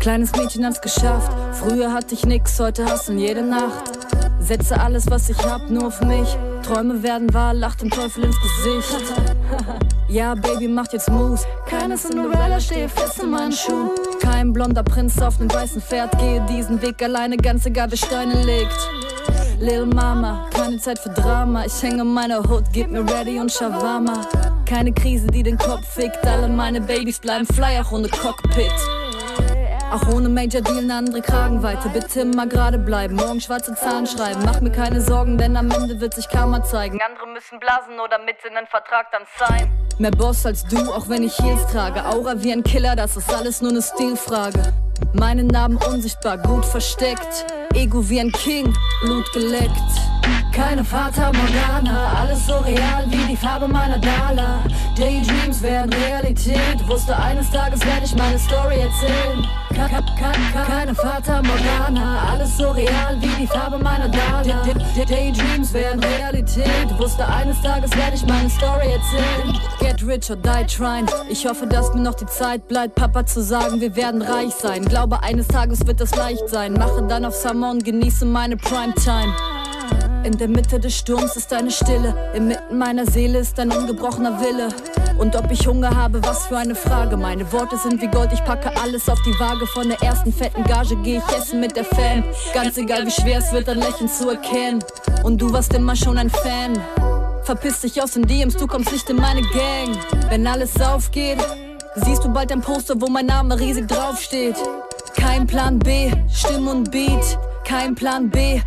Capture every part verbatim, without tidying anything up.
Kleines Mädchen hat's geschafft. Früher hatte ich nix, heute hasseln jede Nacht. Setze alles, was ich hab, nur auf mich. Träume werden wahr, lacht dem Teufel ins Gesicht. Ja, Baby, macht jetzt Moves. Keine Cinderella, stehe fest in meinen Schuhen. Kein blonder Prinz auf nem weißen Pferd. Gehe diesen Weg alleine, ganz egal wer Steine legt. Lil Mama, keine Zeit für Drama. Ich hänge in meiner Hood, gib mir Ready und Shawarma. Keine Krise, die den Kopf fickt. Alle meine Babys bleiben fly, auch ohne Cockpit. Auch ohne Major Deal eine andere Kragenweite. Bitte immer gerade bleiben, morgen schwarze Zahlen schreiben. Mach mir keine Sorgen, denn am Ende wird sich Karma zeigen. Andere müssen blasen oder mit in den Vertrag dann sein. Mehr Boss als du, auch wenn ich Heels trage. Aura wie ein Killer, das ist alles nur ne Stilfrage. Meine Narben unsichtbar, gut versteckt. Ego wie ein King, Blut geleckt. Keine Fata Morgana, alles so real wie die Farbe meiner Dala. Daydreams werden Realität, wusste eines Tages werde ich meine Story erzählen. Ka ka ka keine Fata Morgana, alles so real wie die Farbe meiner Dala. Daydreams werden Realität, wusste eines Tages werde ich meine Story erzählen. Get rich or die trying, ich hoffe, dass mir noch die Zeit bleibt, Papa zu sagen, wir werden reich sein. Glaube, eines Tages wird das leicht sein, mache dann auf Summer und genieße meine Primetime. In der Mitte des Sturms ist eine Stille, inmitten meiner Seele ist ein ungebrochener Wille. Und ob ich Hunger habe, was für eine Frage. Meine Worte sind wie Gold, ich packe alles auf die Waage. Von der ersten fetten Gage geh ich essen mit der Fam. Ganz egal wie schwer es wird, ein Lächeln zu erkennen. Und du warst immer schon ein Fan. Verpiss dich aus den D Ms, du kommst nicht in meine Gang. Wenn alles aufgeht, siehst du bald ein Poster, wo mein Name riesig draufsteht. Kein Plan B, Stimme und Beat, kein Plan B.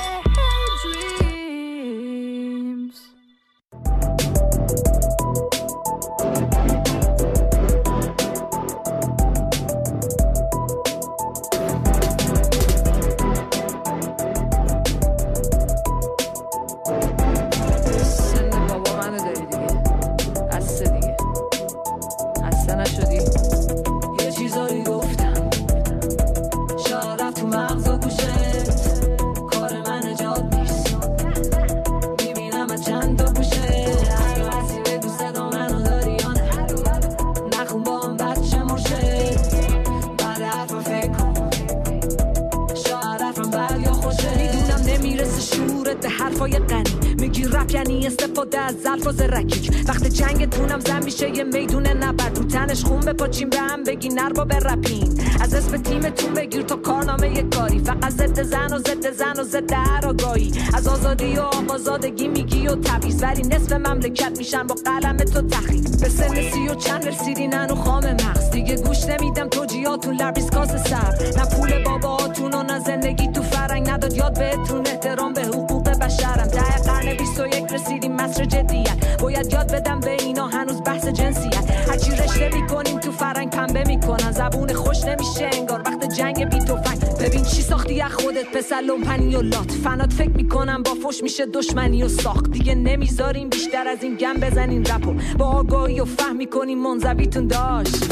وقت جنگتونم زن میشه یه میدون نبرد رو تنش خون بپاچیم به هم بگی نربا برپین از اسم تیمتون بگیر تا کارنامه یه کاری فقط ضد زن و ضد زن و ضد هر آگاهی از آزادی و آقازادگی میگی و تبعیض ولی نصف مملکت میشن با قلم تو تخریب به سن سی و چند رسیدین هنو خام مغز دیگه گوش نمیدم توجیهاتون لبریز کاسه سر نه پول باباهاتون و نه زندگی تو فرنگ نداد یاد بهتون احترام به حقوق بشرم ده قرن بیست و یک رسیدیم مصر جدیت باید یاد بدم به اینا هنوز بحث جنسیت هرچی رشته میکنیم تو فرنگ پنبه میکنن زبون خوش نمیشه انگار وقت جنگ بی تفنگ ببین چی ساختی از خودت پسر لومپنی و لات فنات فکر میکنم با فوش میشه دشمنی و ساخت دیگه نمیذاریم بیشتر از این گم بزنین رپو با آگاهی و فهم میکنیم منزویتون داشت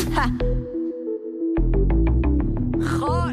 خاک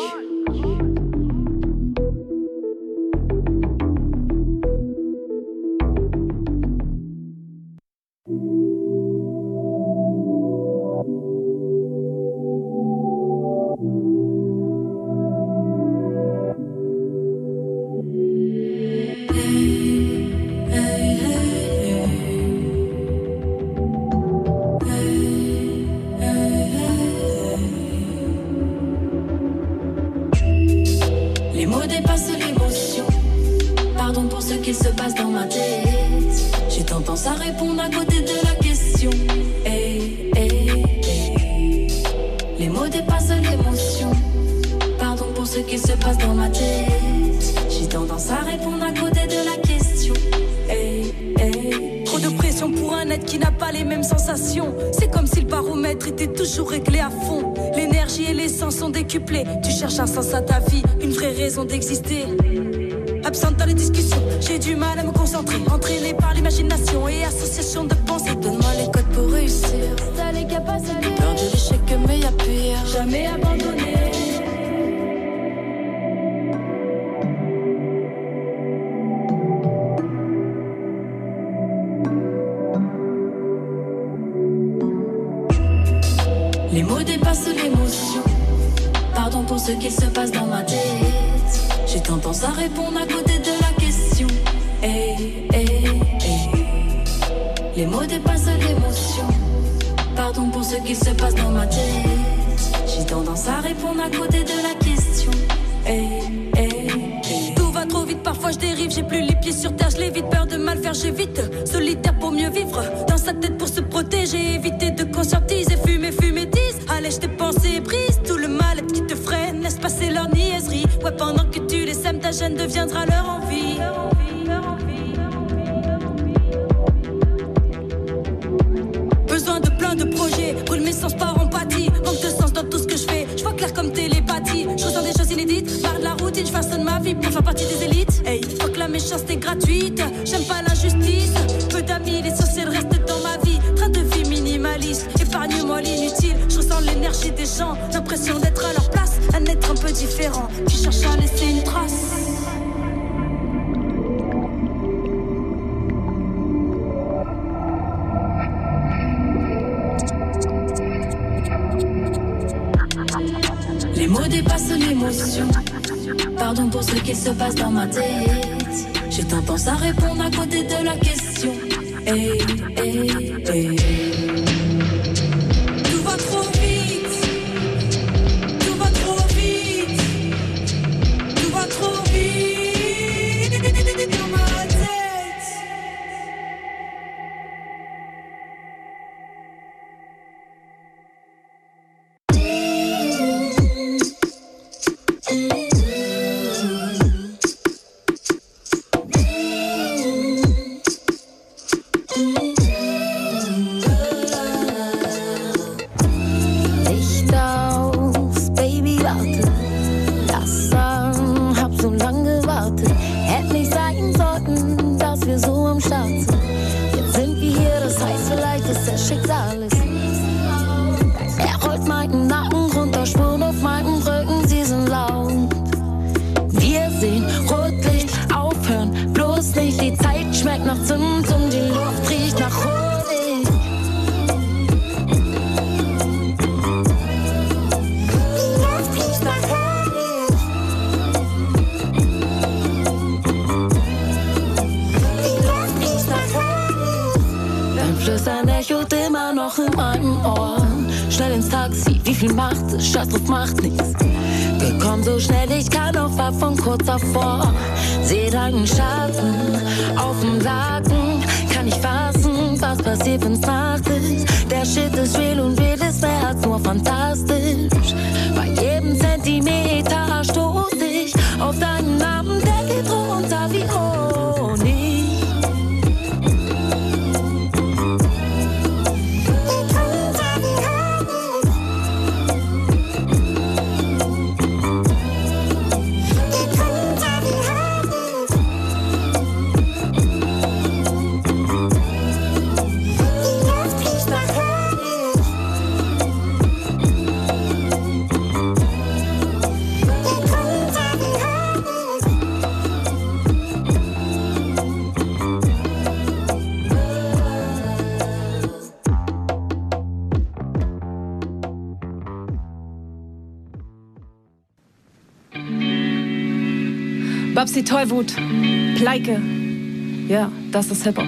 tu cherches un sens à ta vie, une vraie raison d'exister. Absente dans les discussions, j'ai du mal à me concentrer. Entraîné par l'imagination et association de pensée. Donne-moi les codes pour réussir. T'as les capacités. Peur de l'échec mais y'a pire. Jamais abandonné. Les mots dépassent l'émotion. Pardon pour ce qui se passe dans ma tête. J'ai tendance à répondre à côté de la question. Hey, hey, hey. Les mots dépassent l'émotion. Pardon pour ce qui se passe dans ma tête. J'ai tendance à répondre à côté de la question. Hey, hey, hey. Tout va trop vite, parfois je dérive. J'ai plus les pieds sur terre, je l'évite. Peur de mal faire, j'évite. Solitaire pour mieux vivre. Dans sa tête pour se protéger. Éviter de conscientiser. Fumer, fumer, dix. Allez, je tes pensées brise. Tout le mal qui te freine, laisse passer leur niaiserie. Ouais, pendant que tu les sèmes, ta gêne deviendra leur envie. Leur envie, leur envie, leur envie. Besoin de plein de projets. Brûle mes sens par empathie. Manque de sens dans tout ce que je fais. Je vois clair comme télépathie. Je ressens des choses inédites. Barre de la routine, je façonne ma vie pour faire partie des élites. Hey, faut que la méchanceté gratuite. J'aime pas l'injustice. Peu d'amis, l'essentiel reste dans ma vie. Train de vie minimaliste. Épargne-moi l'inutile. Je ressens l'énergie des gens. L'impression d'être à leur place. Un être un peu différent qui cherche à laisser une trace. Les mots dépassent l'émotion. Pardon pour ce qui se passe dans ma tête. J'ai tendance à répondre à côté de la question. Hey, hey, hey. Tout va trop vite. Tout va trop vite. Tout va trop vite dans ma tête. Scheiß drauf, macht nichts. Gekommen so schnell ich kann, auch war von kurz davor. Seh deinen Schatten auf dem Laken. Kann nicht fassen, was passiert, wenn's Nacht ist. Der Shit ist real und real ist mehr als nur fantastisch. Bei jedem Zentimeter stoß ich auf deinen Namen, der geht runter wie Honig. Babsi Tollwut, Pleike, ja, das ist Hip-Hop.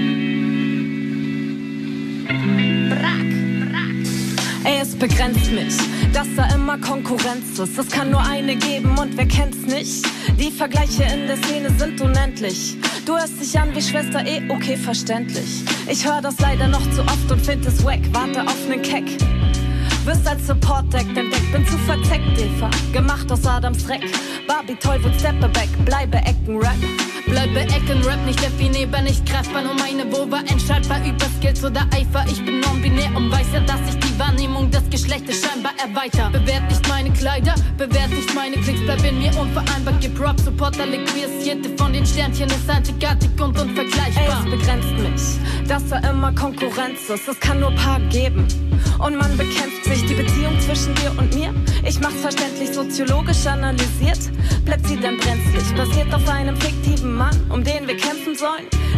Brack, brack. Ey, es begrenzt mich, dass da immer Konkurrenz ist. Es kann nur eine geben und wer kennt's nicht? Die Vergleiche in der Szene sind unendlich. Du hörst dich an wie Schwester E, okay, verständlich. Ich hör das leider noch zu oft und find es wack, warte auf nen Keck. Wirst als Support-Deck entdeckt, bin zu verzeckt, Eva. Gemacht aus Adams Dreck. Barbie Tollwut, steppe back, bleibe Ecken-Rap. Bleibe Ecken-Rap, nicht definierbar, nicht greifbar. Nur meine Vulva entscheidbar über Skills oder Eifer. Ich bin non-binär und weiß ja, dass ich die Wahrnehmung des Geschlechtes scheinbar erweiter. Bewert nicht meine Kleider, bewert nicht meine Klicks. Bleib in mir unvereinbar, gib Rock, Support, alle Queers. Jede von den Sternchen ist einzigartig und unvergleichbar. Ey, es begrenzt mich, dass da immer Konkurrenz ist. Es kann nur Paar geben und man bekämpft sich. Die Beziehung zwischen dir und mir, ich mach's verständlich, soziologisch analysiert. Bleibt sie denn brenzlig, basiert auf einem fiktiven Mann, um den wir kämpfen sollen?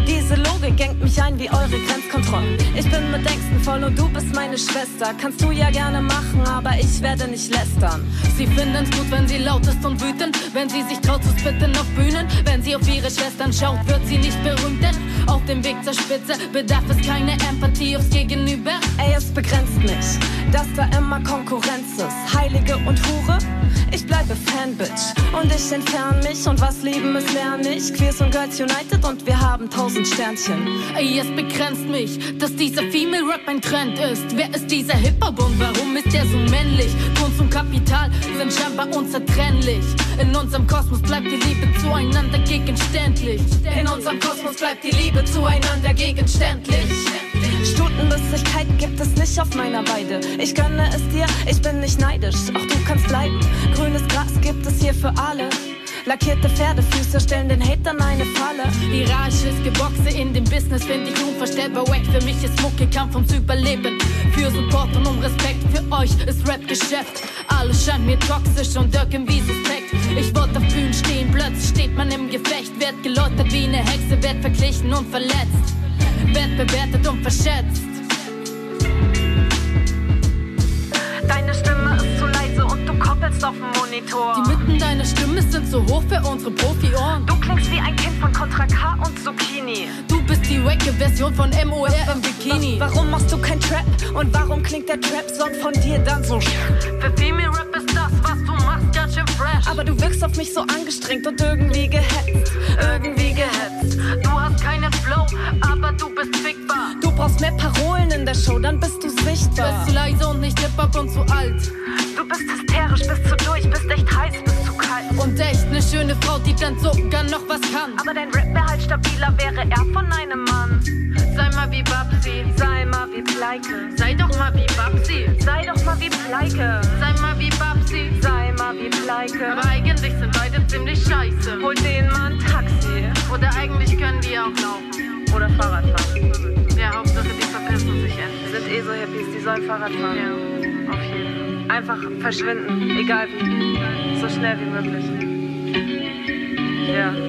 Diese Logik engt mich ein wie eure Grenzkontrollen. Ich bin mit Ängsten voll und du bist meine Schwester. Kannst du ja gerne machen, aber ich werde nicht lästern. Sie finden's gut, wenn sie laut ist und wütend, wenn sie sich traut zu spitten auf Bühnen. Wenn sie auf ihre Schwestern schaut, wird sie nicht berühmt, denn auf dem Weg zur Spitze bedarf es keine Empathie aufs Gegenüber. Ey, es begrenzt mich, dass da immer Konkurrenz ist. Heilige und Hure, ich bleibe Fanbitch und ich entferne mich und was lieben ist lerne ich. Queers und Girls United und wir haben tausend Sternchen. Ey, es begrenzt mich, dass dieser Female Rap ein Trend ist. Wer ist dieser Hip-Hop und warum ist der so männlich? Kunst und Kapital sind scheinbar unzertrennlich. In unserem Kosmos bleibt die Liebe zueinander gegenständlich. In unserem Kosmos bleibt die Liebe zueinander gegenständlich. Stutenbissigkeit gibt es nicht auf meiner Weide. Ich gönne es dir, ich bin nicht neidisch, auch du kannst bleiben. Grünes Gras gibt es hier für alle. Lackierte Pferdefüße stellen den Hatern eine Falle. Hierarchisches Geboxe in dem Business find ich unvorstellbar wack. Für mich ist Mucke Kampf ums Überleben. Für Support und um Respekt, für euch ist Rap Geschäft. Alles scheint mir toxisch und irgendwie suspekt. Ich wollte auf Bühnen stehen, plötzlich steht man im Gefecht. Werd geläutert wie eine Hexe, werd verglichen und verletzt. Werd bewertet und verschätzt. Deine Stimme ist zu leise und du koppelst auf dem Monitor. Die Mitten deiner Stimme sind zu hoch für unsere Profi-Ohren. Du klingst wie ein Kind von Contra K und Zucchini. Du bist die wacke Version von M O R im Bikini. Warum machst du kein Trap? Und warum klingt der Trap-Song von dir dann so? Für Female Rap ist das, was du machst, ganz schön fresh. Aber du wirkst auf mich so angestrengt und irgendwie gehetzt. Irgendwie gehetzt. Du hast keinen Flow, aber du bist fickbar. Du brauchst mehr Parolen in der Show, dann bist du sichtbar. Bist zu leise und nicht Hip-Hop und zu alt. Du bist hysterisch, bist zu durch, bist echt heiß, bist zu kalt. Und echt ne schöne Frau, die dann sogar noch was kann. Aber dein Rap wäre halt stabiler, wäre er von einem Mann. Sei mal wie Babsi, sei mal wie Pleike. Sei doch mal wie Babsi, sei doch mal wie Pleike. Sei mal wie Babsi, sei mal wie Pleike. Aber eigentlich sind beide ziemlich scheiße. Hol denen mal ein Taxi. Oder eigentlich können die auch laufen. Oder Fahrrad fahren. Ja, Hauptsache die verpissen sich endlich. Sind eh so Hippies, die sollen Fahrrad fahren. Ja, auf jeden Fall. Einfach verschwinden, egal wie. So schnell wie möglich. Ja.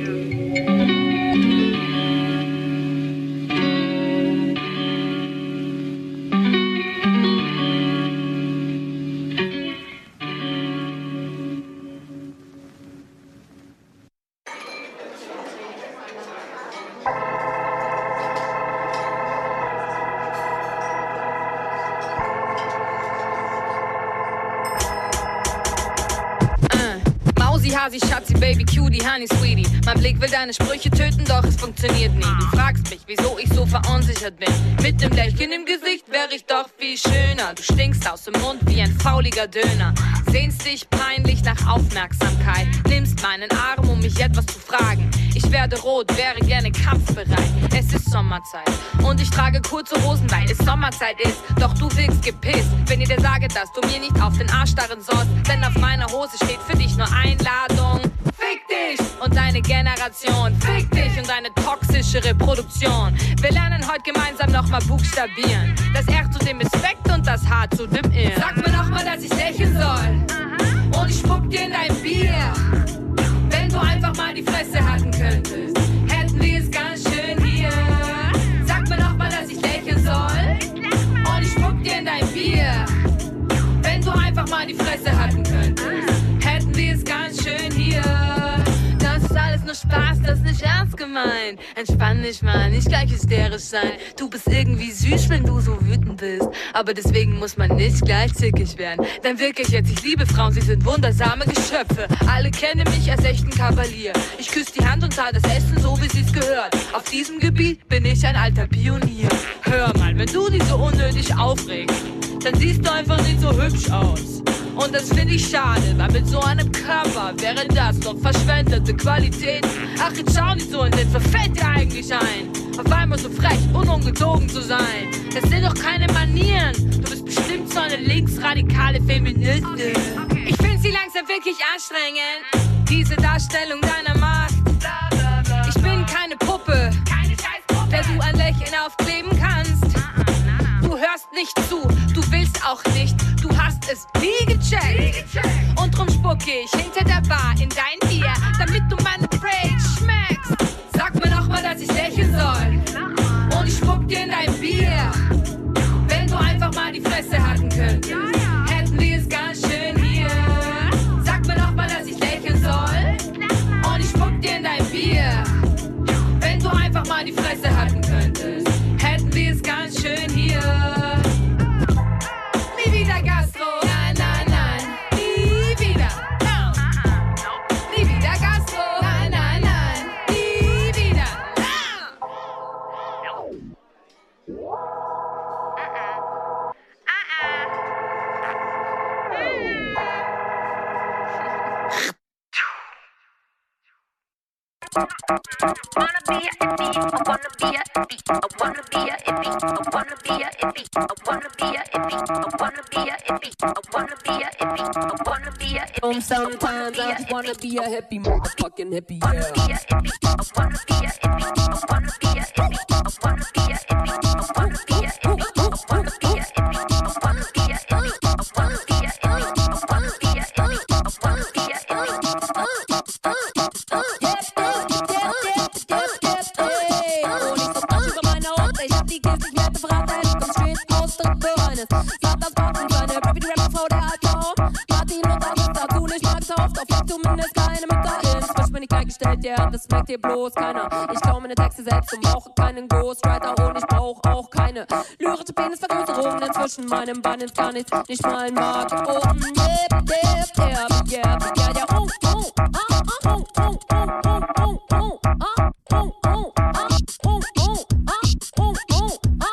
Hasi, Schatzi, Baby, Cutie, Honey, Sweetie. Mein Blick will deine Sprüche töten, doch es funktioniert nie. Du fragst mich, wieso ich so verunsichert bin. Mit dem Lächeln im Gesicht wäre ich doch viel schöner. Du stinkst aus dem Mund wie ein fauliger Döner. Sehnst dich peinlich nach Aufmerksamkeit. Nimmst meinen Arm, um mich etwas zu fragen. Ich werde rot, wäre gerne kampfbereit. Es ist Sommerzeit und ich trage kurze Hosen, weil es Sommerzeit ist. Doch du wirkst gepisst, wenn ich dir sage, dass du mir nicht auf den Arsch starren sollst. Denn auf meiner Hose steht für dich nur Einladung. Fick dich und deine Generation. Fick dich und deine toxische Reproduktion. Wir lernen heute gemeinsam nochmal buchstabieren. Das R zu dem Respekt und das H zu dem Ir. Sag mir nochmal, dass ich lächeln soll. Und ich spuck dir in dein Bier. Wenn du einfach mal die Fresse halten könntest, hätten wir es ganz schön hier. Sag mir nochmal, dass ich lächeln soll. Und ich spuck dir in dein Bier. Wenn du einfach mal die Fresse halten könntest, hätten wir es ganz schön hier. Das ist alles nur Spaß, das ist nicht ernst gemeint. Entspann dich mal, nicht gleich hysterisch sein. Du bist irgendwie süß, wenn du so wütend bist. Aber deswegen muss man nicht gleich zickig werden. Denn wirklich jetzt, ich liebe Frauen, sie sind wundersame Geschöpfe. Alle kennen mich als echten Kavalier. Ich küsse die Hand und zahl das Essen so, wie sie's gehört. Auf diesem Gebiet bin ich ein alter Pionier. Hör mal, wenn du dich so unnötig aufregst, dann siehst du einfach nicht so hübsch aus. Und das finde ich schade, weil mit so einem Körper wäre das doch verschwendete Qualität. Ach, jetzt schau nicht so in den, was fällt dir eigentlich ein? Auf einmal so frech und ungezogen zu sein. Das sind doch keine Manieren. Du bist bestimmt so eine linksradikale Feministin. Ich finde sie langsam wirklich anstrengend, diese Darstellung deiner Macht. Ich bin keine Puppe, der du ein Lächeln aufkleben kannst. Du hörst nicht zu, du willst auch nicht, du hast es nie gecheckt. Und drum spucke ich hinter der Bar in dein Bier, damit du meine Rage schmeckst. Sag mir nochmal, dass ich lächeln soll. Und ich spuck dir in dein Bier. Wenn du einfach mal die Fresse halten könntest, hätten wir es ganz schön hier. Sag mir doch mal, dass ich lächeln soll. Und ich spuck dir in dein Bier. Wenn du einfach mal die Fresse halten könntest, hätten wir es ganz schön hier. Nie wieder Gastro. Nein, nein, nein. Nie wieder. No. Nie wieder Gastro. Nein, nein, nein. Nie wieder. Wanna be a hippie, I wanna be a hippie, I wanna be a hippie, I wanna be a hippie, I wanna be a hippie, I wanna be a hippie, I wanna be a hippie, I wanna be a hippie. Um, sometimes I just wanna be a hippie, motherfucking hippie, yeah. Wanna be a hippie, I wanna be a hippie, I wanna be a hippie, I wanna be a hippie, I wanna be a hippie, I wanna be a hippie, I wanna be a hippie, I wanna be a hippie, I wanna be a hippie, I wanna be a ja, das merkt ihr bloß keiner. Ich klau meine Texte selbst und brauche keinen Ghostwriter und ich brauch auch keine lyrische Penisvergrößerung. Denn zwischen meinem Bein ist gar nichts, nicht mal ein Mark. Oh, dip, dip, yeah, yeah, yeah, yeah, oh, oh, ah, ah, oh, oh, oh, oh, oh, oh, ah, oh, oh, ah, oh, oh, ah, oh, oh, ah.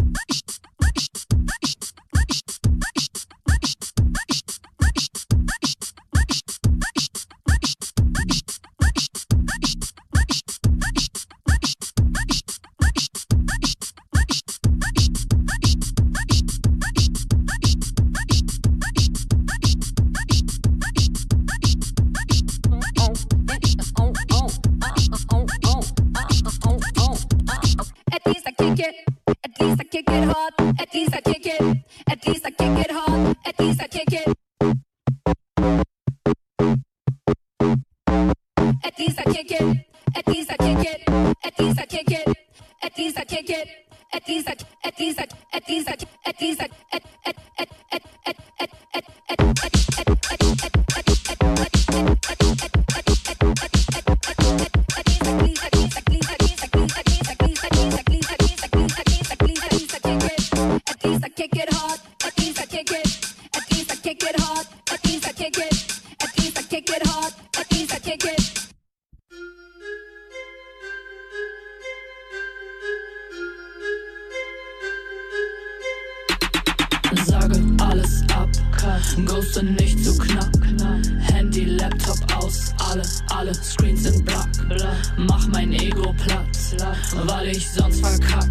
Ghosten nicht zu knapp. Handy, Laptop aus, alle, alle Screens sind black. Mach mein Ego platt, weil ich sonst verkack.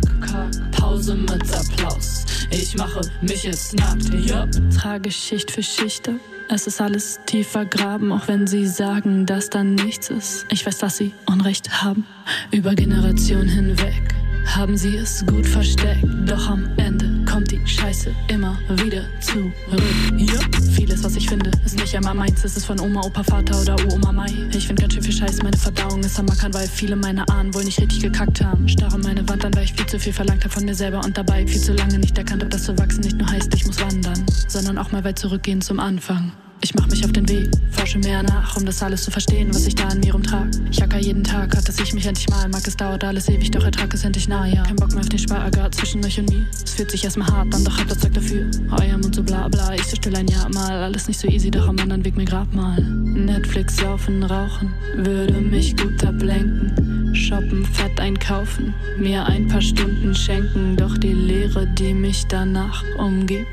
Pause mit Applaus, ich mache mich jetzt nackt. Yep. Trage Schicht für Schicht ab. Es ist alles tief vergraben, auch wenn sie sagen, dass da nichts ist. Ich weiß, dass sie Unrecht haben. Über Generationen hinweg haben sie es gut versteckt. Doch am Ende kommt die Scheiße immer wieder zurück. Ja. Vieles, was ich finde, ist nicht einmal meins. Es ist von Oma, Opa, Vater oder Uroma Mai. Ich find ganz schön viel Scheiß, meine Verdauung ist am Mackern, weil viele meiner Ahnen wohl nicht richtig gekackt haben. Starre meine Wand an, weil ich viel zu viel verlangt hab von mir selber und dabei viel zu lange nicht erkannt hab, dass zu wachsen nicht nur heißt, ich muss wandern, sondern auch mal weit zurückgehen zum Anfang. Ich mach mich auf den Weg, forsche mehr nach, um das alles zu verstehen, was ich da in mir rumtrag. Ich hacker jeden Tag, hart, dass ich mich endlich mal mag. Es dauert alles ewig, doch ertrag es endlich nah, ja. Kein Bock mehr auf den Spagat zwischen euch und mir. Es fühlt sich erstmal hart an, doch habt ihr Zeug dafür. Euer Mund so bla bla, ich so still ein Jahr mal. Alles nicht so easy, doch am anderen Weg mir grad mal. Netflix, saufen, rauchen, würde mich gut ablenken. Shoppen, fett einkaufen, mir ein paar Stunden schenken. Doch die Leere, die mich danach umgibt,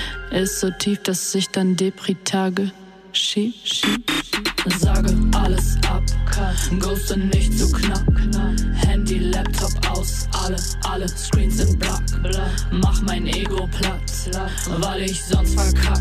ist so tief, dass ich dann Depri-Tage schieb, schieb, sage alles ab, Ghoste nicht zu knapp, Handy, Laptop aus, alle, alle Screens sind black, mach mein Ego platt, weil ich sonst verkack,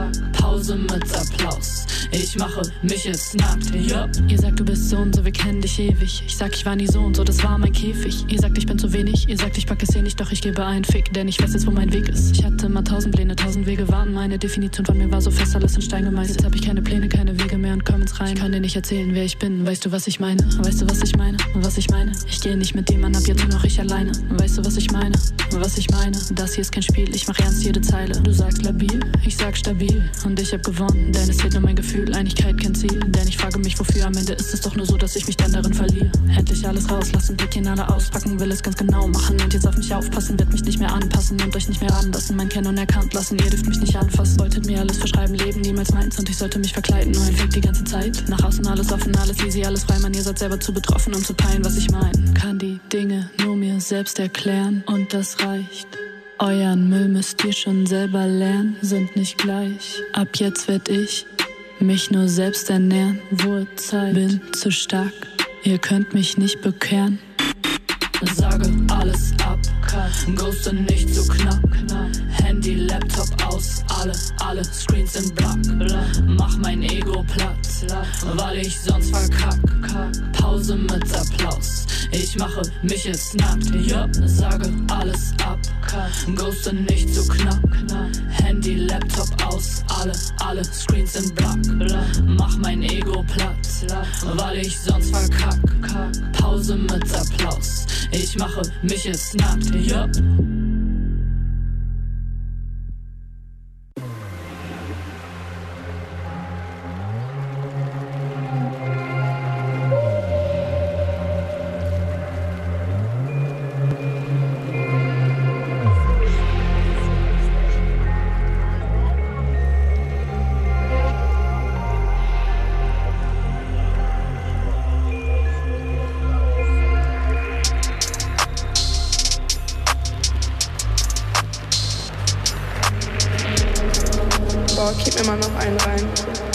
Pause mit Applaus, ich mache mich jetzt nackt, yep. Ihr sagt, du bist so und so, wir kennen dich ewig, ich sag, ich war nie so und so, das war mein Käfig, ihr sagt, ich bin zu wenig. Ihr sagt, ich packe es eh nicht, doch ich gebe einen Fick, denn ich weiß jetzt, wo mein Weg ist. Ich hatte mal tausend Pläne, tausend Wege waren meine Definition von mir war so fest, alles in Stein gemeißelt. Jetzt hab ich keine Pläne, keine Wege mehr und komm ins Rein. Ich kann dir nicht erzählen, wer ich bin. Weißt du, was ich meine? Weißt du, was ich meine? Was ich meine? Ich gehe nicht mit dem an, ab jetzt nur noch ich alleine. Weißt du, was ich meine? Was ich meine? Das hier ist kein Spiel, ich mach ernst jede Zeile. Du sagst labil, ich sag stabil und ich hab gewonnen, denn es zählt nur mein Gefühl. Einigkeit kein Ziel, denn ich frage mich wofür. Am Ende ist es doch nur so, dass ich mich dann darin verliere. Endlich alles raus, lass den Blick alle auspacken, will es ganz genau machen und jetzt auf mich aufpassen, wird mich nicht mehr anpassen und euch nicht mehr ranlassen, mein Kennen unerkannt lassen, ihr dürft mich nicht anfassen, wolltet mir alles verschreiben, Leben niemals meins und ich sollte mich verkleiden, nur ein Fake die ganze Zeit, nach außen alles offen, alles easy, alles frei, man, ihr seid selber zu betroffen, um zu peilen, was ich mein, kann die Dinge nur mir selbst erklären und das reicht. Euren Müll müsst ihr schon selber lernen, sind nicht gleich, ab jetzt werd ich mich nur selbst ernähren, Wurzel, bin zu stark, ihr könnt mich nicht bekehren. Sage alles ab, ghoste nicht zu knapp, Handy, Laptop aus, alle, alle Screens in Black, mach mein Ego platt, weil ich sonst verkack, Pause mit Applaus, ich mache mich jetzt nackt, ja, sage alles ab, ghoste nicht zu knapp, Handy, Laptop aus, alle, alle Screens in Black, mach mein Ego platt, weil ich sonst verkack, Pause mit Applaus, ich mache mich jetzt nackt, ja. Gib mir mal noch einen rein.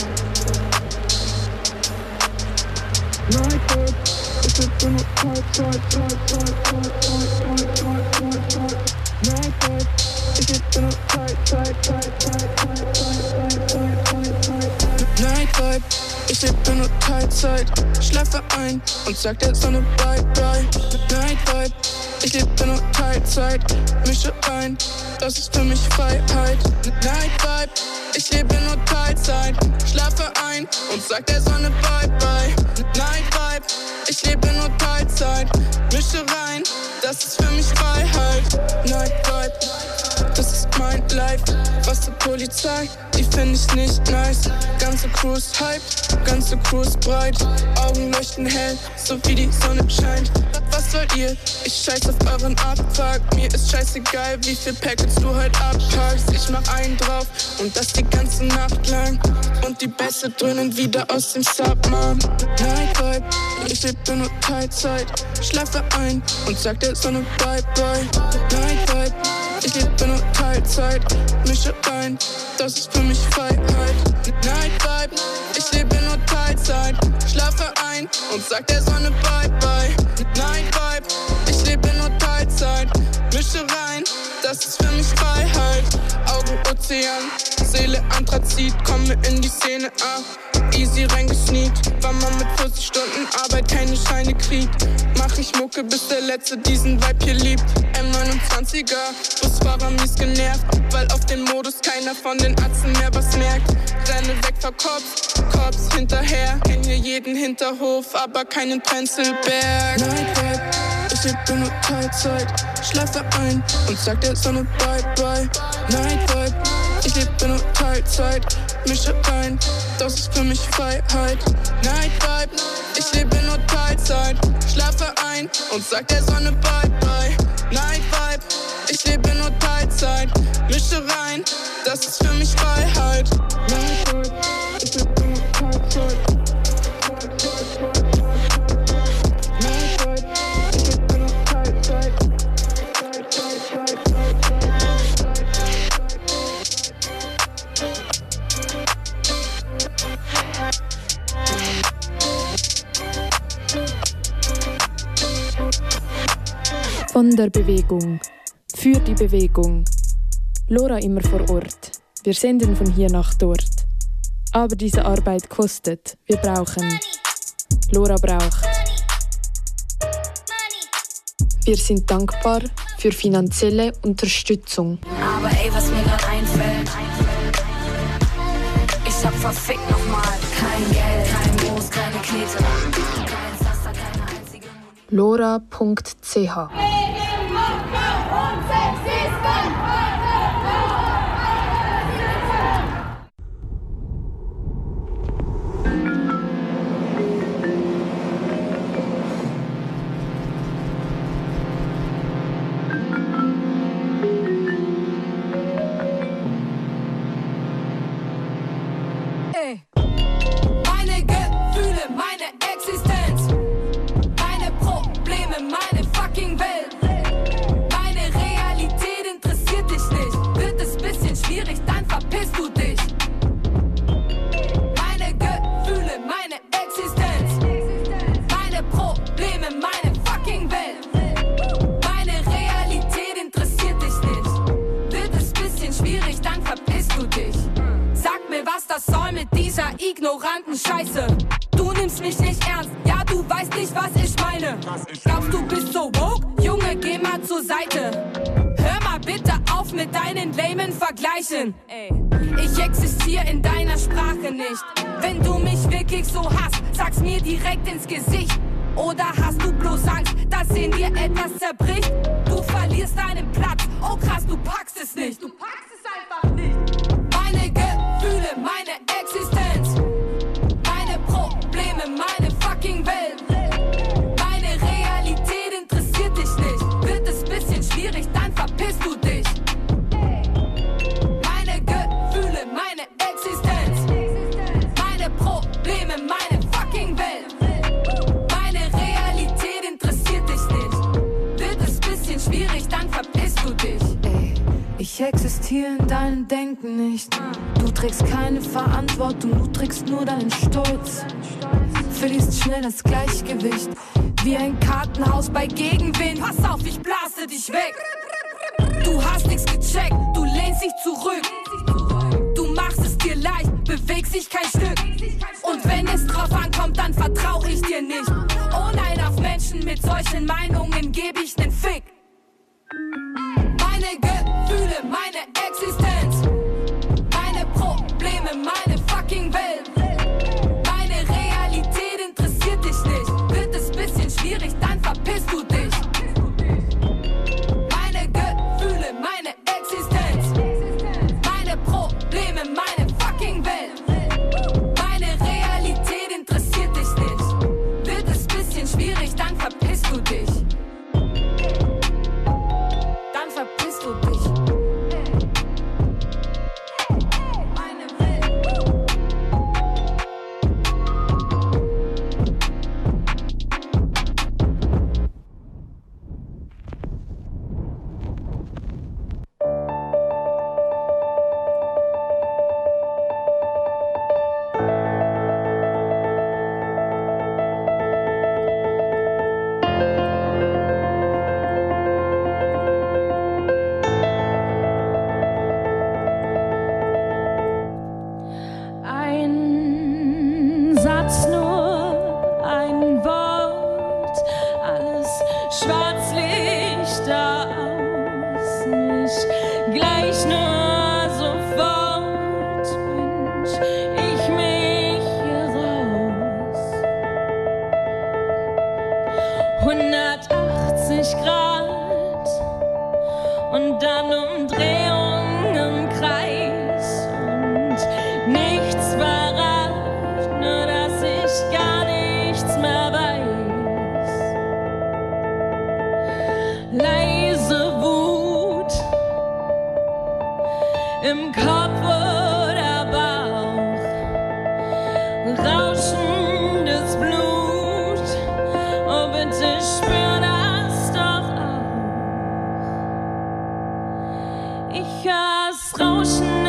Night Vibe, ich lebe nur Teilzeit, schlafe ein und sag der Sonne bye bye. Night Vibe, ich lebe nur Teilzeit, mische ein, das ist für mich Freiheit. Night Vibe, ich lebe nur Teilzeit, schlafe ein und sag der Sonne bye bye. Night Vibe, ich lebe nur Teilzeit, mische rein, das ist für mich Freiheit. Night Vibe, das ist mein Life, was zur Polizei, die find ich nicht nice. Ganze Crew ist hyped, ganze Crew ist breit, Augen leuchten hell, so wie die Sonne scheint. Was wollt ihr? Ich scheiß auf euren Abfuck, mir ist scheißegal, wie viel Packets du heute abpackst. Ich mach einen drauf und das die ganze Nacht lang und die Bässe dröhnen wieder aus dem Submarm. Night Vibe, ich lebe nur Teilzeit, schlafe ein und sag der Sonne bye bye. Night Vibe, ich lebe nur Teilzeit, mische rein, das ist für mich Freiheit. Night Vibe, ich lebe nur Teilzeit, schlafe ein und sag der Sonne bye bye. Night Vibe, ich lebe nur Teilzeit, mische rein, das ist für mich Freiheit. Augen Ozean, Seele Anthrazit, komme in die Szene, ah. Easy reingesneakt, war man mit vierzig Stunden Arbeit keine Scheine kriegt. Mach ich Mucke, bis der Letzte diesen Vibe hier liebt. M neunundzwanziger, Busfahrer mies genervt, weil auf dem Modus keiner von den Atzen mehr was merkt. Renne weg vor Cops, Cops hinterher, kenn hier jeden Hinterhof, aber keinen Prenzlberg. Night Vibe, ich lebe nur Teilzeit, schlafe ein und sag der Sonne bye bye. Night Vibe, ich lebe nur Teilzeit, mische rein, das ist für mich Freiheit. Night Vibe, ich lebe nur Teilzeit, schlafe ein und sag der Sonne bye bye. Night Vibe, ich lebe nur Teilzeit, mische rein, das ist für mich Freiheit. Night Vibe, ich lebe nur Teilzeit. Night Vibe, ich lebe nur Teilzeit. Von der Bewegung, für die Bewegung. Lora immer vor Ort. Wir senden von hier nach dort. Aber diese Arbeit kostet. Wir brauchen. Lora braucht. Wir sind dankbar für finanzielle Unterstützung. Aber ey, was mir grad einfällt, ich hab verfickt nochmal kein Geld, kein Moos, keine Knete, kein Pflaster, keine einzige lora punkt c h Meine Gefühle, meine Existenz, meine Probleme, meine fucking Welt. Meine Realität interessiert dich nicht. Wird es bisschen schwierig, dann verpisst du dich. Meine Gefühle, meine Existenz, meine Probleme, meine fucking Welt. Meine Realität interessiert dich nicht. Wird es bisschen schwierig, dann verpisst du dich. Sag mir, was das soll mit dieser ignoranten Scheiße. Du nimmst mich nicht ernst, ja, du weißt nicht, was ich meine. Glaubst du bist so woke? Junge, geh mal zur Seite. Hör mal bitte auf mit deinen lamen Vergleichen. Ich existiere in deiner Sprache nicht. Wenn du mich wirklich so hasst, sag's mir direkt ins Gesicht. Oder hast du bloß Angst, dass in dir etwas zerbricht? Du verlierst deinen Platz, oh krass, du packst es nicht. Du packst es einfach nicht. Meine Gefühle, meine Existenz, meine Probleme, meine fucking Welt. Meine Realität interessiert dich nicht. Wird es bisschen schwierig, dann verpisst du dich. Meine Gefühle, meine Existenz, meine Probleme, meine fucking Welt. Meine Realität interessiert dich nicht. Wird es bisschen schwierig, dann verpisst du dich. Ich existiere in deinem Denken nicht. Du trägst keine Verantwortung, du trägst nur deinen Stolz. Verlierst schnell das Gleichgewicht, wie ein Kartenhaus bei Gegenwind. Pass auf, ich blase dich weg. Du hast nichts gecheckt, du lehnst dich zurück. Du machst es dir leicht, bewegst dich kein Stück. Und wenn es drauf ankommt, dann vertrau ich dir nicht. Oh nein, auf Menschen mit solchen Meinungen gebe ich nen Fick. Meine Gefühle, meine Existenz, meine Probleme, meine fucking Welt. Meine Realität interessiert dich nicht. Wird es bisschen schwierig, dann verpisst du dich. Meine Gefühle, meine Existenz, meine Probleme, meine fucking Welt. Meine Realität interessiert dich nicht. Wird es bisschen schwierig, dann verpisst du dich. Dann verpisst du dich. Ein Satz nur, ein Wort, alles Schwarzlicht aus, nicht gleich nur sofort wünsch ich mich hier raus. hundertachtzig Grad und dann Umdrehung im Kreis und nichts verrät, nur dass ich gar nichts mehr weiß. Leise Wut im Kopf oder Bauch, rauschendes Blut, oh bitte spür das doch auch. Ich hör's Rauschen